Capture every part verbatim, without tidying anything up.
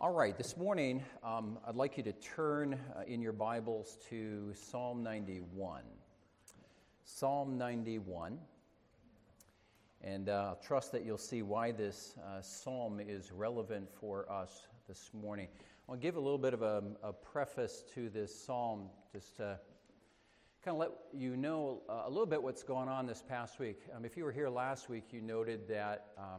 All right, this morning um, I'd like you to turn uh, in your Bibles to Psalm ninety-one. Psalm ninety-one. And uh, I trust that you'll see why this uh, psalm is relevant for us this morning. I'll give a little bit of a, a preface to this psalm, just to kind of let you know uh, a little bit what's going on this past week. Um, if you were here last week, you noted that um,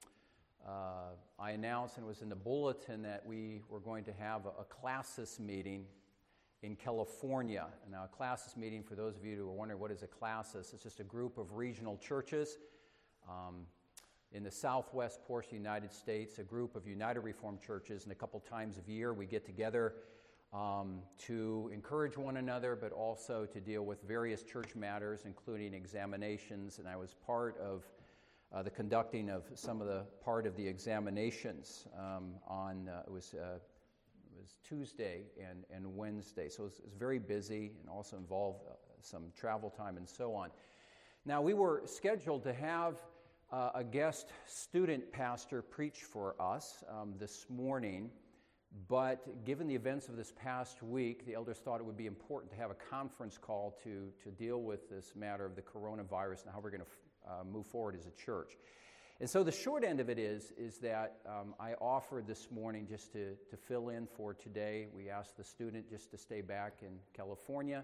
Uh, I announced, and it was in the bulletin, that we were going to have a, a classis meeting in California. And now, a classis meeting, for those of you who are wondering what is a classis, it's just a group of regional churches um, in the southwest portion of the United States, a group of United Reformed churches, and a couple times a year we get together um, to encourage one another, but also to deal with various church matters, including examinations. And I was part of Uh, the conducting of some of the part of the examinations um, on uh, it was uh, it was Tuesday and, and Wednesday, so it was, it was very busy and also involved uh, some travel time and so on. Now we were scheduled to have uh, a guest student pastor preach for us um, this morning, but given the events of this past week, the elders thought it would be important to have a conference call to to deal with this matter of the coronavirus and how we're going to Uh, move forward as a church. And so the short end of it is, is that um, I offered this morning just to, to fill in for today. We asked the student just to stay back in California,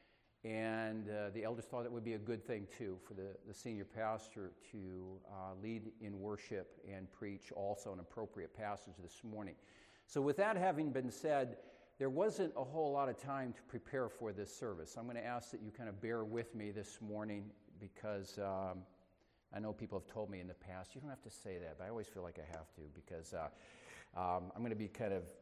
and uh, the elders thought it would be a good thing too for the, the senior pastor to uh, lead in worship and preach also an appropriate passage this morning. So with that having been said, there wasn't a whole lot of time to prepare for this service. I'm going to ask that you kind of bear with me this morning, because um, I know people have told me in the past, you don't have to say that, but I always feel like I have to, because uh, um, I'm going to be kind of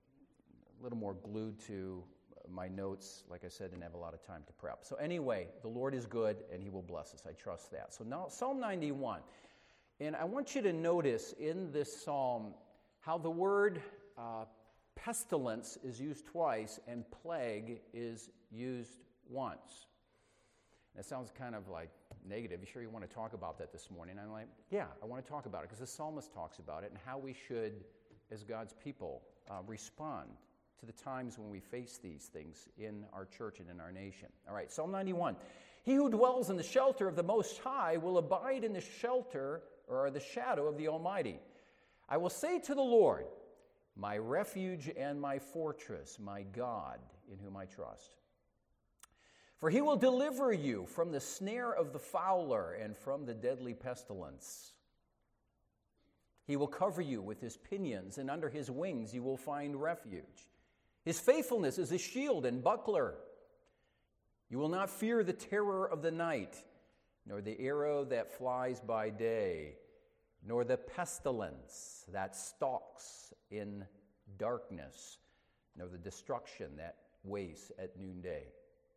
a little more glued to my notes, like I said, and have a lot of time to prep. So anyway, the Lord is good, and He will bless us. I trust that. So now Psalm ninety-one. And I want you to notice in this psalm how the word uh, pestilence is used twice and plague is used once. That sounds kind of like negative. You sure you want to talk about that this morning? I'm like, yeah, I want to talk about it, because the psalmist talks about it and how we should, as God's people, uh, respond to the times when we face these things in our church and in our nation. All right, Psalm ninety-one. He who dwells in the shelter of the Most High will abide in the shelter or the shadow of the Almighty. I will say to the Lord, my refuge and my fortress, my God, in whom I trust. For he will deliver you from the snare of the fowler and from the deadly pestilence. He will cover you with his pinions, and under his wings you will find refuge. His faithfulness is a shield and buckler. You will not fear the terror of the night, nor the arrow that flies by day, nor the pestilence that stalks in darkness, nor the destruction that wastes at noonday.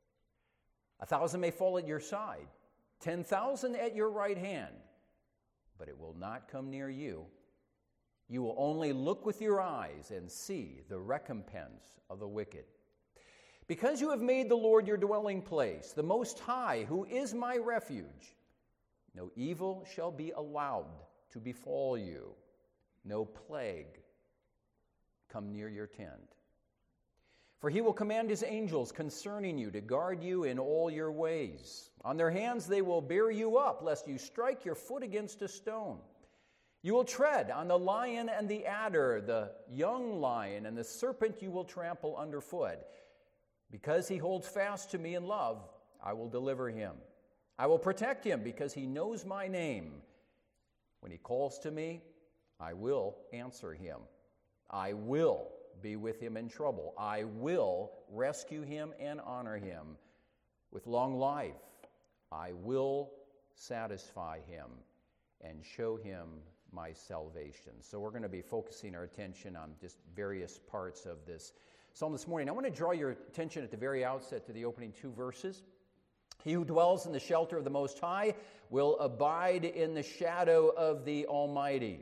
A thousand may fall at your side, ten thousand at your right hand, but it will not come near you. You will only look with your eyes and see the recompense of the wicked. Because you have made the Lord your dwelling place, the Most High, who is my refuge, no evil shall be allowed to befall you, no plague come near your tent. For he will command his angels concerning you to guard you in all your ways. On their hands they will bear you up, lest you strike your foot against a stone. You will tread on the lion and the adder, the young lion and the serpent you will trample underfoot. Because he holds fast to me in love, I will deliver him. I will protect him because he knows my name. When he calls to me, I will answer him. I will be with him in trouble. I will rescue him and honor him. With long life, I will satisfy him and show him my salvation. So we're going to be focusing our attention on just various parts of this psalm this morning. I want to draw your attention at the very outset to the opening two verses. He who dwells in the shelter of the Most High will abide in the shadow of the Almighty.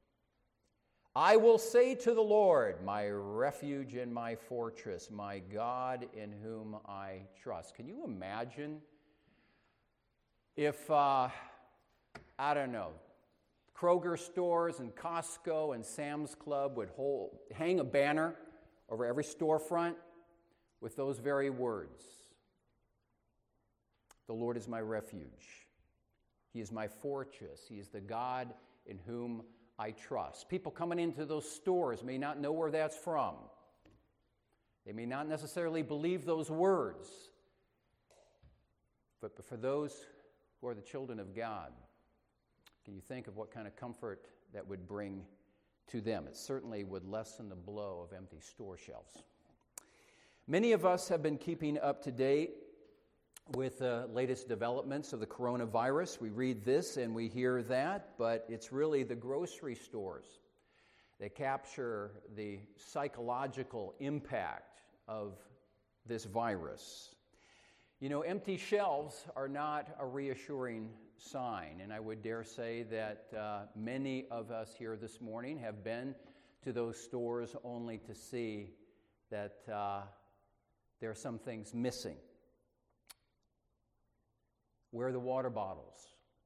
I will say to the Lord, my refuge and my fortress, my God in whom I trust. Can you imagine if, uh, I don't know, Kroger stores and Costco and Sam's Club would hold, hang a banner over every storefront with those very words. The Lord is my refuge. He is my fortress. He is the God in whom I trust. People coming into those stores may not know where that's from. They may not necessarily believe those words. But, but for those who are the children of God, can you think of what kind of comfort that would bring to them? It certainly would lessen the blow of empty store shelves. Many of us have been keeping up to date with the latest developments of the coronavirus. We read this and we hear that, but it's really the grocery stores that capture the psychological impact of this virus. You know, empty shelves are not a reassuring sign, and I would dare say that uh, many of us here this morning have been to those stores only to see that uh, there are some things missing. Where are the water bottles?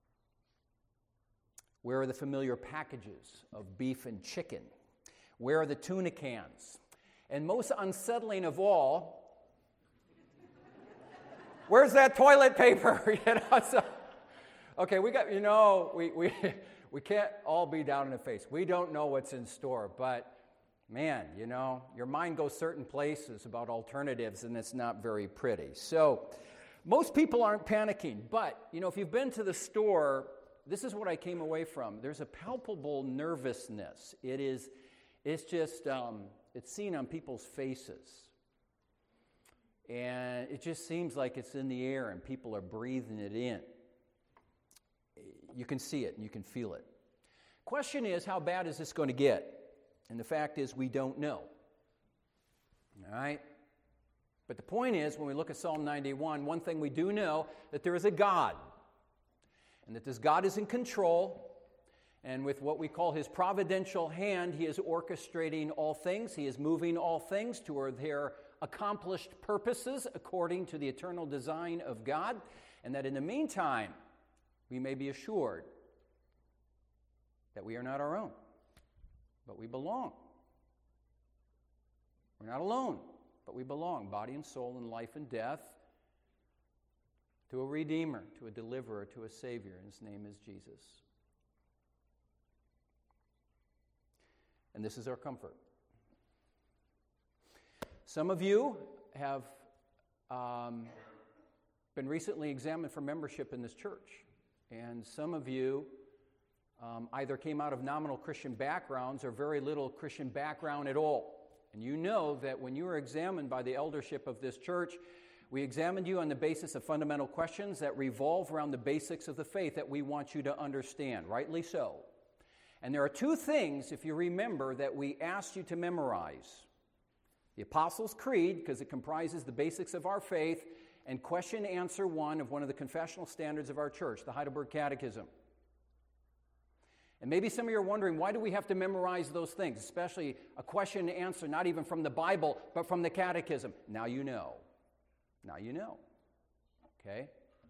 Where are the familiar packages of beef and chicken? Where are the tuna cans? And most unsettling of all, where's that toilet paper? you know, so, okay, we got, you know, we, we, we can't all be down in the face. We don't know what's in store, but man, you know, your mind goes certain places about alternatives, and it's not very pretty. So most people aren't panicking, but, you know, if you've been to the store, this is what I came away from. There's a palpable nervousness. It is, it's just, um, it's seen on people's faces. And it just seems like it's in the air and people are breathing it in. You can see it and you can feel it. Question is, how bad is this going to get? And the fact is, we don't know. All right? But the point is, when we look at Psalm ninety-one, one thing we do know, that there is a God. And that this God is in control. And with what we call his providential hand, he is orchestrating all things. He is moving all things toward their accomplished purposes according to the eternal design of God. And that in the meantime, we may be assured that we are not our own, but we belong. We're not alone, but we belong, body and soul and life and death, to a Redeemer, to a Deliverer, to a Savior, and his name is Jesus. And this is our comfort. Some of you have um, been recently examined for membership in this church, and some of you um, either came out of nominal Christian backgrounds or very little Christian background at all. And you know that when you were examined by the eldership of this church, we examined you on the basis of fundamental questions that revolve around the basics of the faith that we want you to understand, rightly so. And there are two things, if you remember, that we asked you to memorize. The Apostles' Creed, because it comprises the basics of our faith, and question answer one of one of the confessional standards of our church, the Heidelberg Catechism. And maybe some of you are wondering, why do we have to memorize those things, especially a question and answer, not even from the Bible, but from the Catechism? Now you know. Now you know. Okay?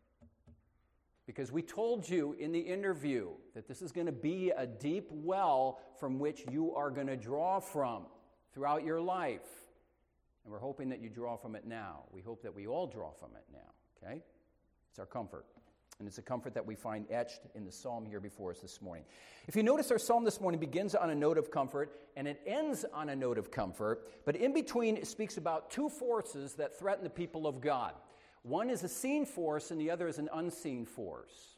Because we told you in the interview that this is going to be a deep well from which you are going to draw from throughout your life. And we're hoping that you draw from it now. We hope that we all draw from it now. Okay? It's our comfort. And it's a comfort that we find etched in the psalm here before us this morning. If you notice, our psalm this morning begins on a note of comfort, and it ends on a note of comfort. But in between, it speaks about two forces that threaten the people of God. One is a seen force, and the other is an unseen force.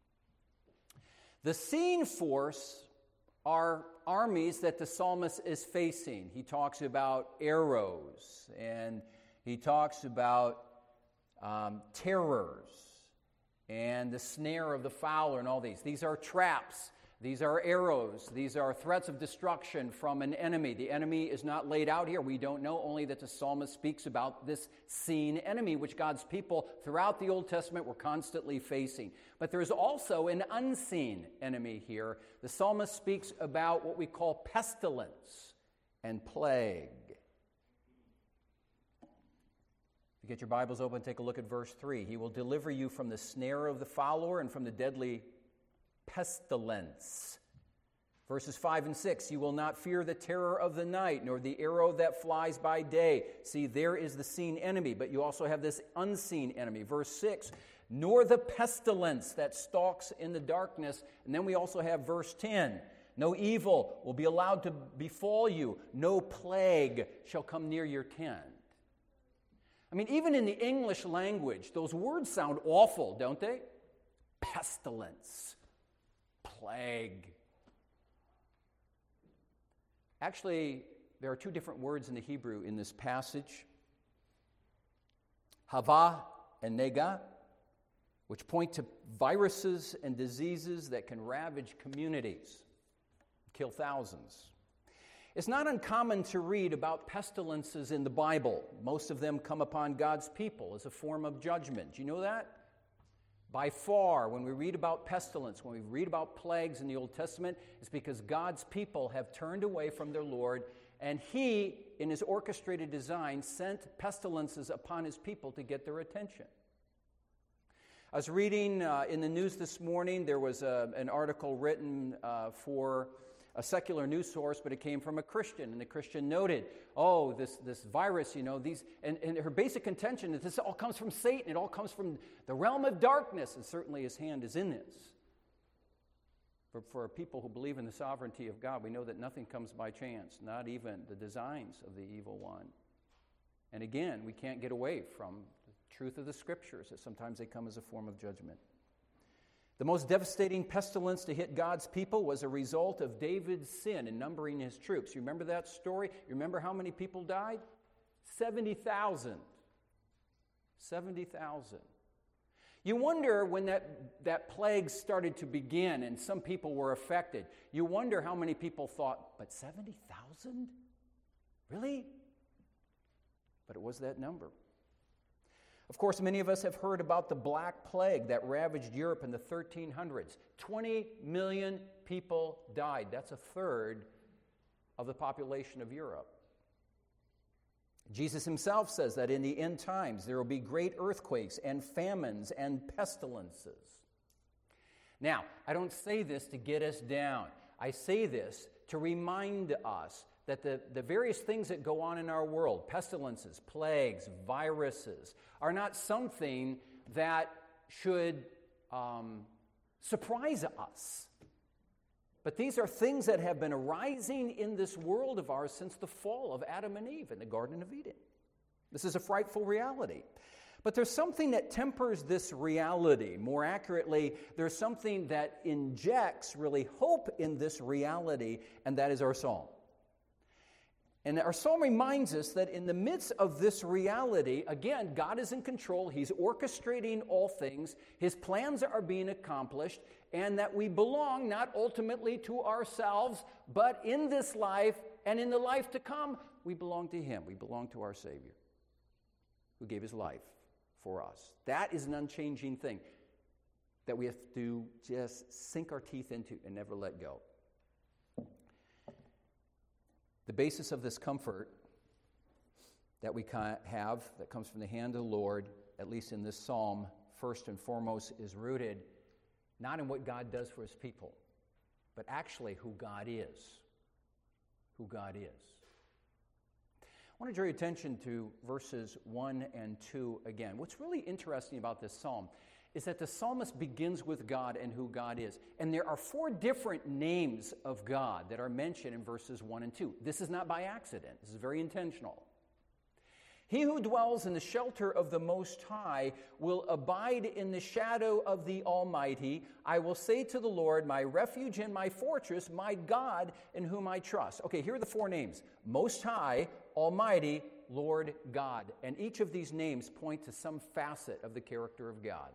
The seen force are armies that the psalmist is facing. He talks about arrows, and he talks about um, terrors, and the snare of the fowler and all these. These are traps. These are arrows. These are threats of destruction from an enemy. The enemy is not laid out here. We don't know, only that the psalmist speaks about this seen enemy, which God's people throughout the Old Testament were constantly facing. But there's also an unseen enemy here. The psalmist speaks about what we call pestilence and plague. Get your Bibles open, take a look at verse three. He will deliver you from the snare of the fowler and from the deadly pestilence. Verses five and six, you will not fear the terror of the night, nor the arrow that flies by day. See, there is the seen enemy, but you also have this unseen enemy. Verse six, nor the pestilence that stalks in the darkness. And then we also have verse ten, no evil will be allowed to befall you, no plague shall come near your tent. I mean, even in the English language, those words sound awful, don't they? Pestilence, plague. Actually, there are two different words in the Hebrew in this passage. Hava and nega, which point to viruses and diseases that can ravage communities, kill thousands. It's not uncommon to read about pestilences in the Bible. Most of them come upon God's people as a form of judgment. Do you know that? By far, when we read about pestilence, when we read about plagues in the Old Testament, it's because God's people have turned away from their Lord, and He, in His orchestrated design, sent pestilences upon His people to get their attention. I was reading uh, in the news this morning, there was a, an article written uh, for a secular news source, but it came from a Christian, and the Christian noted, oh, this, this virus, you know, these, and, and her basic contention is this all comes from Satan, it all comes from the realm of darkness, and certainly his hand is in this. For, for people who believe in the sovereignty of God, we know that nothing comes by chance, not even the designs of the evil one. And again, we can't get away from the truth of the Scriptures, that sometimes they come as a form of judgment. The most devastating pestilence to hit God's people was a result of David's sin in numbering his troops. You remember that story? You remember how many people died? seventy thousand. seventy thousand. You wonder when that, that plague started to begin and some people were affected, you wonder how many people thought, but seventy thousand? Really? But it was that number. Of course, many of us have heard about the Black Plague that ravaged Europe in the thirteen hundreds. twenty million people died. That's a third of the population of Europe. Jesus himself says that in the end times there will be great earthquakes and famines and pestilences. Now, I don't say this to get us down. I say this to remind us that the, the various things that go on in our world, pestilences, plagues, viruses, are not something that should um, surprise us. But these are things that have been arising in this world of ours since the fall of Adam and Eve in the Garden of Eden. This is a frightful reality. But there's something that tempers this reality. More accurately, there's something that injects really hope in this reality, and that is our psalm. And our psalm reminds us that in the midst of this reality, again, God is in control. He's orchestrating all things. His plans are being accomplished, and that we belong not ultimately to ourselves, but in this life and in the life to come, we belong to Him. We belong to our Savior, who gave His life for us. That is an unchanging thing that we have to just sink our teeth into and never let go. The basis of this comfort that we have, that comes from the hand of the Lord, at least in this psalm, first and foremost, is rooted not in what God does for His people, but actually who God is. Who God is. I want to draw your attention to verses one and two again. What's really interesting about this psalm is that the psalmist begins with God and who God is. And there are four different names of God that are mentioned in verses one and two. This is not by accident. This is very intentional. He who dwells in the shelter of the Most High will abide in the shadow of the Almighty. I will say to the Lord, my refuge and my fortress, my God in whom I trust. Okay, here are the four names. Most High, Almighty, Lord, God. And each of these names point to some facet of the character of God.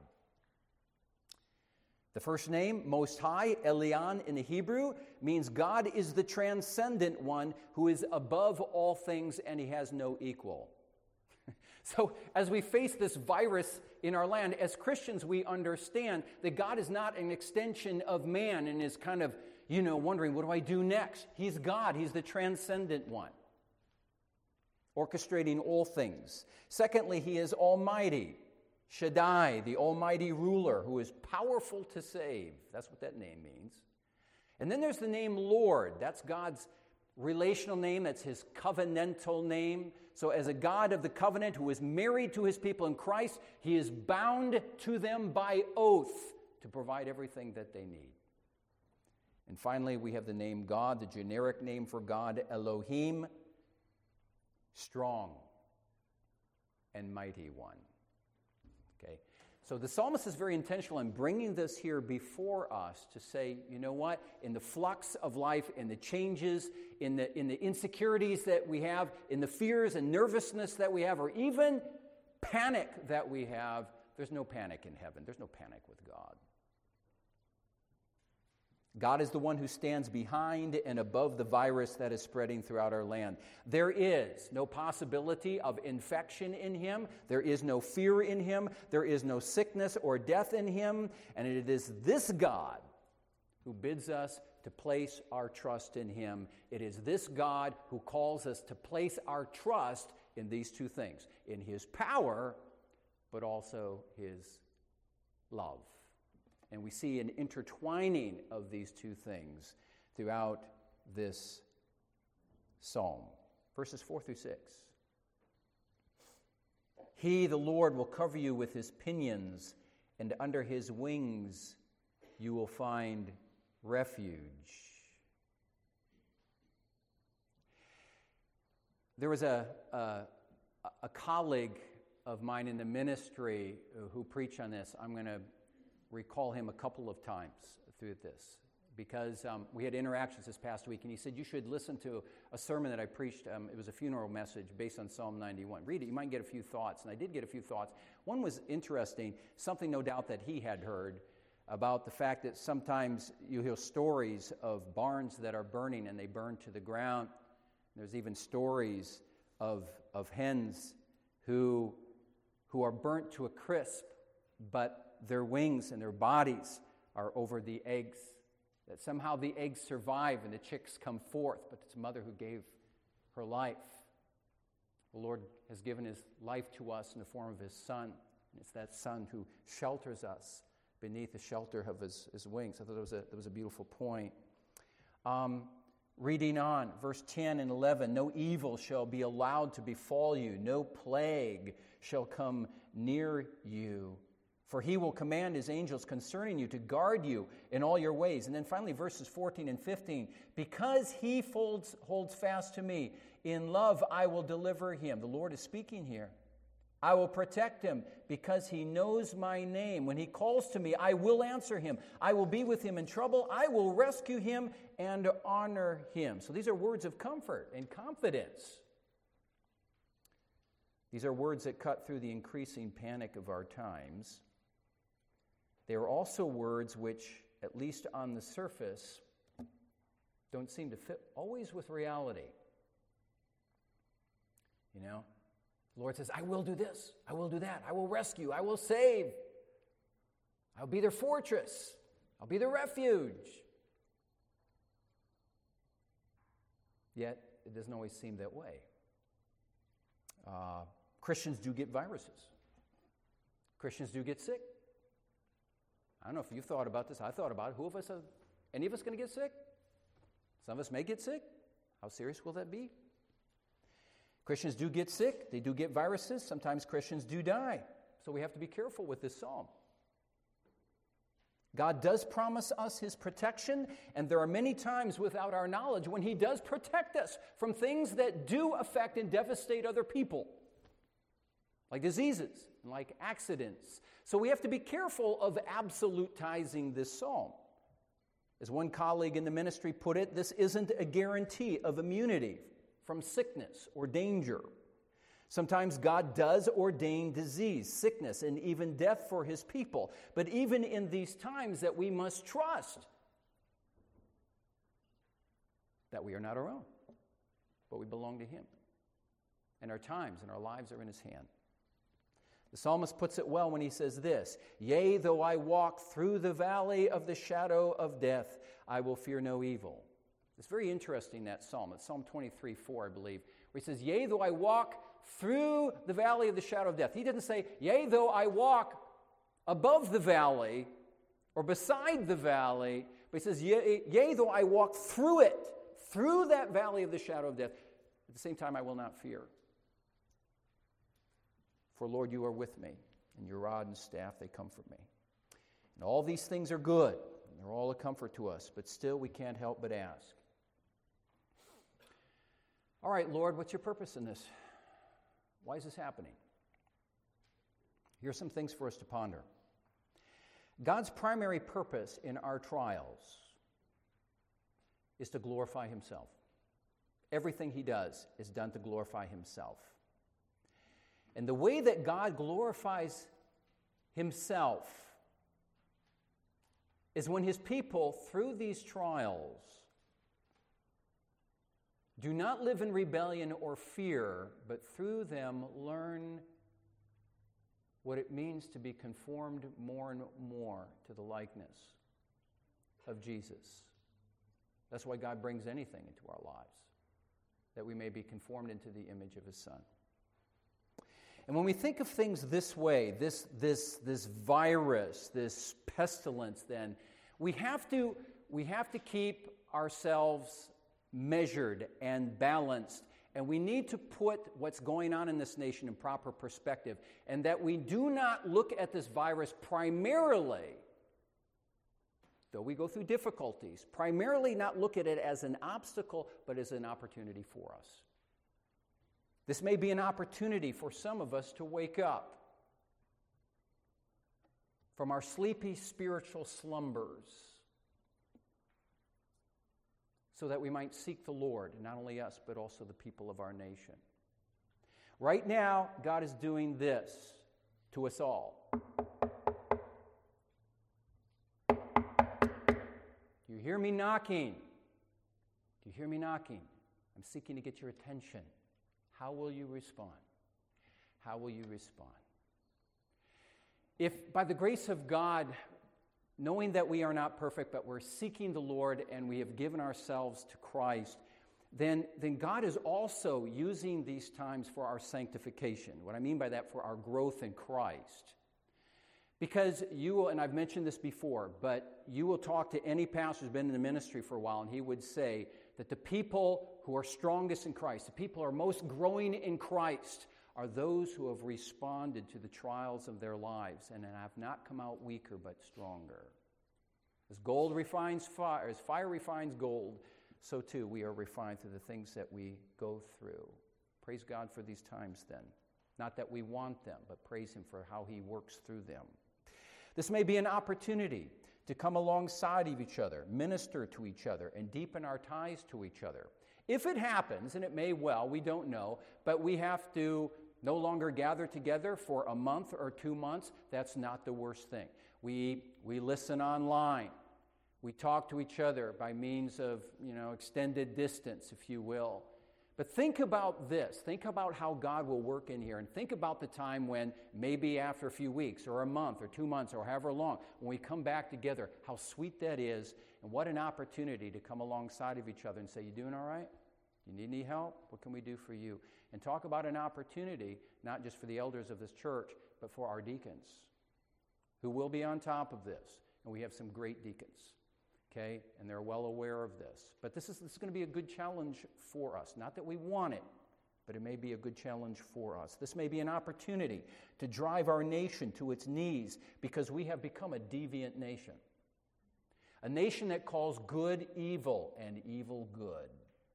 The first name, Most High, Elyon in the Hebrew, means God is the transcendent one who is above all things and He has no equal. So as we face this virus in our land, as Christians we understand that God is not an extension of man and is kind of, you know, wondering, what do I do next? He's God. He's the transcendent one, orchestrating all things. Secondly, He is Almighty. Shaddai, the almighty ruler who is powerful to save. That's what that name means. And then there's the name Lord. That's God's relational name. That's his covenantal name. So as a God of the covenant who is married to his people in Christ, he is bound to them by oath to provide everything that they need. And finally, we have the name God, the generic name for God, Elohim, strong and mighty one. Okay? So the psalmist is very intentional in bringing this here before us to say, you know what? In the flux of life, in the changes, in the, in the insecurities that we have, in the fears and nervousness that we have, or even panic that we have, there's no panic in heaven. There's no panic with God. God is the one who stands behind and above the virus that is spreading throughout our land. There is no possibility of infection in him. There is no fear in him. There is no sickness or death in him. And it is this God who bids us to place our trust in him. It is this God who calls us to place our trust in these two things, in his power, but also his love. And we see an intertwining of these two things throughout this psalm. Verses four through six. He, the Lord, will cover you with his pinions, and under his wings you will find refuge. There was a, a, a colleague of mine in the ministry who preached on this. I'm going to recall him a couple of times through this because um, we had interactions this past week, and he said, you should listen to a sermon that I preached. Um, it was a funeral message based on Psalm ninety-one. Read it. You might get a few thoughts, and I did get a few thoughts. One was interesting, something no doubt that he had heard about the fact that sometimes you hear stories of barns that are burning and they burn to the ground. There's even stories of, of hens who, who are burnt to a crisp, but their wings and their bodies are over the eggs, that somehow the eggs survive and the chicks come forth, but it's a mother who gave her life. The Lord has given his life to us in the form of his Son, and it's that Son who shelters us beneath the shelter of his, his wings. I thought that was a, that was a beautiful point. Um, reading on, verse ten and eleven, no evil shall be allowed to befall you, no plague shall come near you. For he will command his angels concerning you to guard you in all your ways. And then finally, verses fourteen and fifteen. Because he folds, holds fast to me, in love I will deliver him. The Lord is speaking here. I will protect him because he knows my name. When he calls to me, I will answer him. I will be with him in trouble. I will rescue him and honor him. So these are words of comfort and confidence. These are words that cut through the increasing panic of our times. They are also words which, at least on the surface, don't seem to fit always with reality. You know, the Lord says, I will do this, I will do that, I will rescue, I will save. I'll be their fortress, I'll be their refuge. Yet, it doesn't always seem that way. Uh, Christians do get viruses. Christians do get sick. I don't know if you've thought about this. I thought about it. Who of us, are, any of us going to get sick? Some of us may get sick. How serious will that be? Christians do get sick. They do get viruses. Sometimes Christians do die. So we have to be careful with this psalm. God does promise us his protection, and there are many times without our knowledge when he does protect us from things that do affect and devastate other people, like diseases and like accidents. So we have to be careful of absolutizing this psalm. As one colleague in the ministry put it, this isn't a guarantee of immunity from sickness or danger. Sometimes God does ordain disease, sickness, and even death for his people. But even in these times that we must trust that we are not our own, but we belong to him. And our times and our lives are in his hand. The psalmist puts it well when he says this, yea, though I walk through the valley of the shadow of death, I will fear no evil. It's very interesting, that psalm. It's Psalm twenty-three four, I believe, where he says, yea, though I walk through the valley of the shadow of death. He didn't say, yea, though I walk above the valley or beside the valley, But he says, yea, yea, though I walk through it, through that valley of the shadow of death, at the same time I will not fear. For, Lord, you are with me, and your rod and staff, they comfort me. And all these things are good, and they're all a comfort to us, but still we can't help but ask. All right, Lord, what's your purpose in this? Why is this happening? Here's some things for us to ponder. God's primary purpose in our trials is to glorify himself. Everything he does is done to glorify himself. And the way that God glorifies himself is when his people, through these trials, do not live in rebellion or fear, but through them learn what it means to be conformed more and more to the likeness of Jesus. That's why God brings anything into our lives, that we may be conformed into the image of his Son. And when we think of things this way, this, this, this virus, this pestilence, then we have to, we have to keep ourselves measured and balanced, and we need to put what's going on in this nation in proper perspective, and that we do not look at this virus primarily, though we go through difficulties, primarily not look at it as an obstacle, but as an opportunity for us. This may be an opportunity for some of us to wake up from our sleepy spiritual slumbers so that we might seek the Lord, not only us, but also the people of our nation. Right now, God is doing this to us all. Do you hear me knocking? Do you hear me knocking? I'm seeking to get your attention. How will you respond? How will you respond? If by the grace of God, knowing that we are not perfect, but we're seeking the Lord and we have given ourselves to Christ, then, then God is also using these times for our sanctification. What I mean by that, for our growth in Christ. Because you will, and I've mentioned this before, but you will talk to any pastor who's been in the ministry for a while, and he would say that the people who are strongest in Christ, the people who are most growing in Christ, are those who have responded to the trials of their lives and have not come out weaker but stronger. As gold refines fire, as fire refines gold, so too we are refined through the things that we go through. Praise God for these times then. Not that we want them, but praise him for how he works through them. This may be an opportunity to come alongside of each other, minister to each other, and deepen our ties to each other. If it happens, and it may well, we don't know, but we have to no longer gather together for a month or two months, that's not the worst thing. We, we listen online. We talk to each other by means of, you know, extended distance, if you will. But think about this. Think about how God will work in here. And think about the time when maybe after a few weeks or a month or two months or however long, when we come back together, how sweet that is. And what an opportunity to come alongside of each other and say, you doing all right? You need any help? What can we do for you? And talk about an opportunity, not just for the elders of this church, but for our deacons, who will be on top of this. And we have some great deacons. Okay, and they're well aware of this. But this is, this is going to be a good challenge for us. Not that we want it, but it may be a good challenge for us. This may be an opportunity to drive our nation to its knees because we have become a deviant nation. A nation that calls good evil and evil good.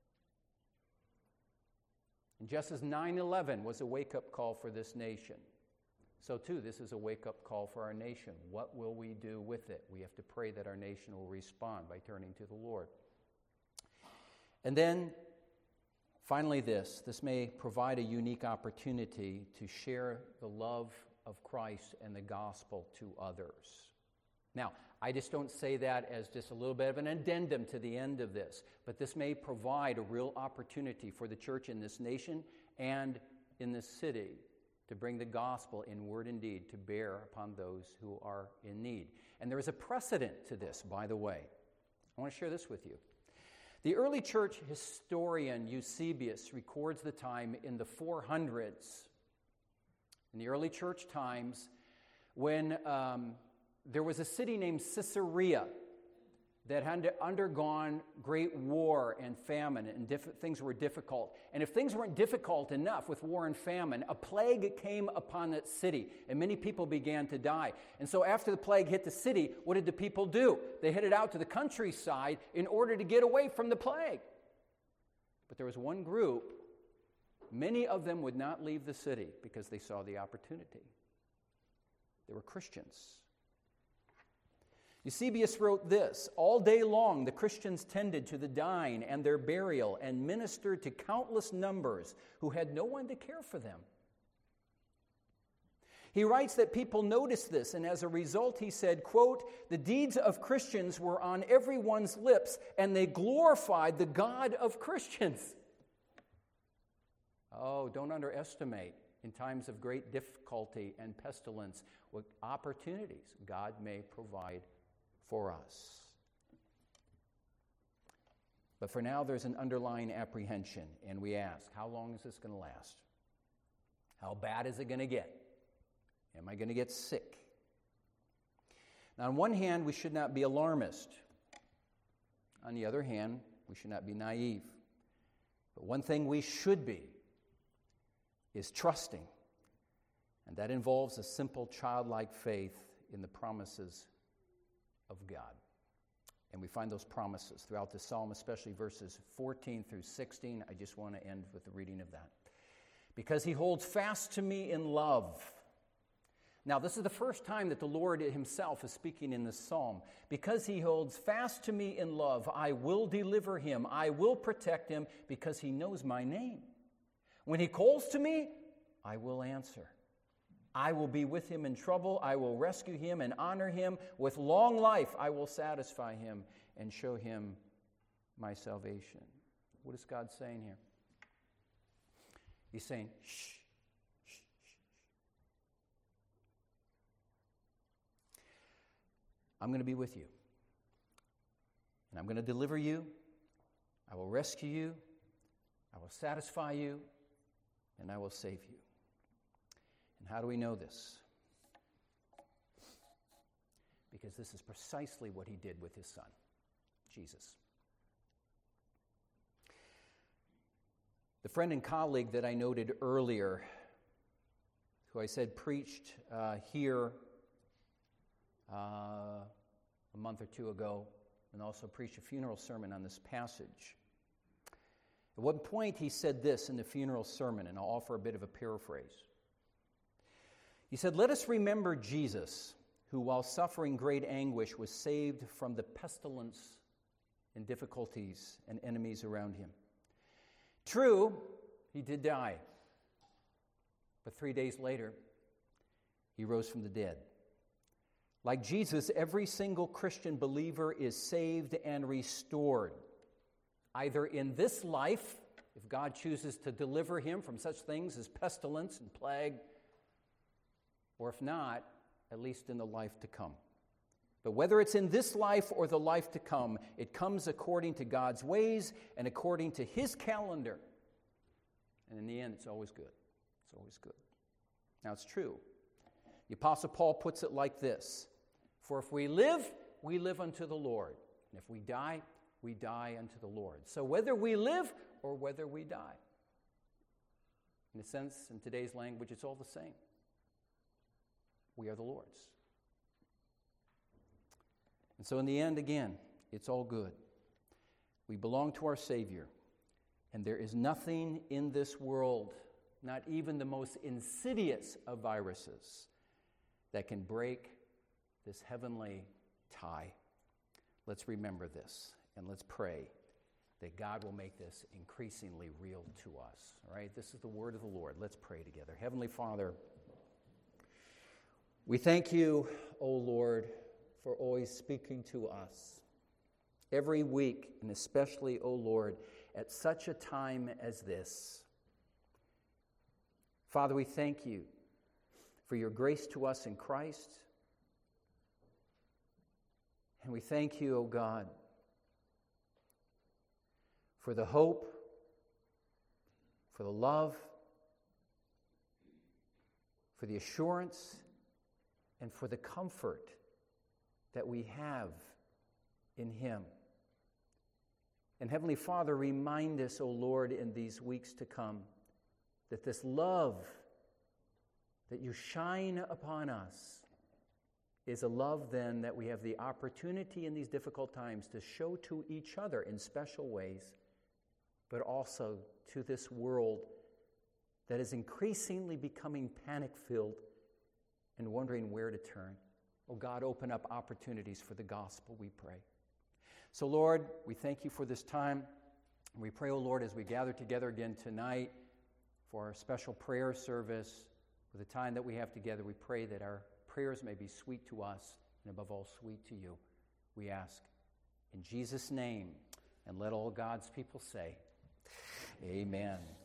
And just as nine eleven was a wake-up call for this nation, so too, this is a wake-up call for our nation. What will we do with it? We have to pray that our nation will respond by turning to the Lord. And then, finally this, this may provide a unique opportunity to share the love of Christ and the gospel to others. Now, I just don't say that as just a little bit of an addendum to the end of this, but this may provide a real opportunity for the church in this nation and in this city to bring the gospel in word and deed to bear upon those who are in need. And there is a precedent to this, by the way. I want to share this with you. The early church historian Eusebius records the time in the four hundreds, in the early church times, when um, there was a city named Caesarea. that had undergone great war and famine, and diff- things were difficult. And if things weren't difficult enough with war and famine, a plague came upon that city, and many people began to die. And so after the plague hit the city, what did the people do? They headed out to the countryside in order to get away from the plague. But there was one group, many of them would not leave the city because they saw the opportunity. They were Christians. Eusebius wrote this: all day long the Christians tended to the dying and their burial and ministered to countless numbers who had no one to care for them. He writes that people noticed this, and as a result he said, quote, the deeds of Christians were on everyone's lips, and they glorified the God of Christians. Oh, don't underestimate, in times of great difficulty and pestilence, what opportunities God may provide for us. But for now, there's an underlying apprehension, and we ask, how long is this going to last? How bad is it going to get? Am I going to get sick? Now, on one hand, we should not be alarmist. On the other hand, we should not be naive. But one thing we should be is trusting, and that involves a simple childlike faith in the promises of God. And we find those promises throughout the psalm, especially verses fourteen through sixteen. I just want to end with the reading of that. Because he holds fast to me in love. Now, this is the first time that the Lord himself is speaking in this psalm. Because he holds fast to me in love, I will deliver him. I will protect him because he knows my name. When he calls to me, I will answer. I will be with him in trouble. I will rescue him and honor him. With long life, I will satisfy him and show him my salvation. What is God saying here? He's saying, shh, shh, shh, shh. I'm going to be with you. And I'm going to deliver you. I will rescue you. I will satisfy you. And I will save you. And how do we know this? Because this is precisely what he did with his son, Jesus. The friend and colleague that I noted earlier, who I said preached uh, here uh, a month or two ago, and also preached a funeral sermon on this passage. At one point he said this in the funeral sermon, and I'll offer a bit of a paraphrase. He said, let us remember Jesus, who while suffering great anguish was saved from the pestilence and difficulties and enemies around him. True, he did die. But three days later, he rose from the dead. Like Jesus, every single Christian believer is saved and restored, either in this life, if God chooses to deliver him from such things as pestilence and plague, or if not, at least in the life to come. But whether it's in this life or the life to come, it comes according to God's ways and according to his calendar. And in the end, it's always good. It's always good. Now, it's true. The Apostle Paul puts it like this: for if we live, we live unto the Lord. And if we die, we die unto the Lord. So whether we live or whether we die, in a sense, in today's language, it's all the same. We are the Lord's. And so in the end, again, it's all good. We belong to our Savior, and there is nothing in this world, not even the most insidious of viruses, that can break this heavenly tie. Let's remember this, and let's pray that God will make this increasingly real to us. All right, this is the word of the Lord. Let's pray together. Heavenly Father, we thank you, O Lord, for always speaking to us every week, and especially, O Lord, at such a time as this. Father, we thank you for your grace to us in Christ. And we thank you, O God, for the hope, for the love, for the assurance, and for the comfort that we have in Him. And Heavenly Father, remind us, O Lord, in these weeks to come, that this love that you shine upon us is a love then that we have the opportunity in these difficult times to show to each other in special ways, but also to this world that is increasingly becoming panic-filled and wondering where to turn. Oh God, open up opportunities for the gospel, we pray. So Lord, we thank you for this time. We pray, oh Lord, as we gather together again tonight for our special prayer service, for the time that we have together, we pray that our prayers may be sweet to us and above all sweet to you. We ask in Jesus' name, and let all God's people say, amen.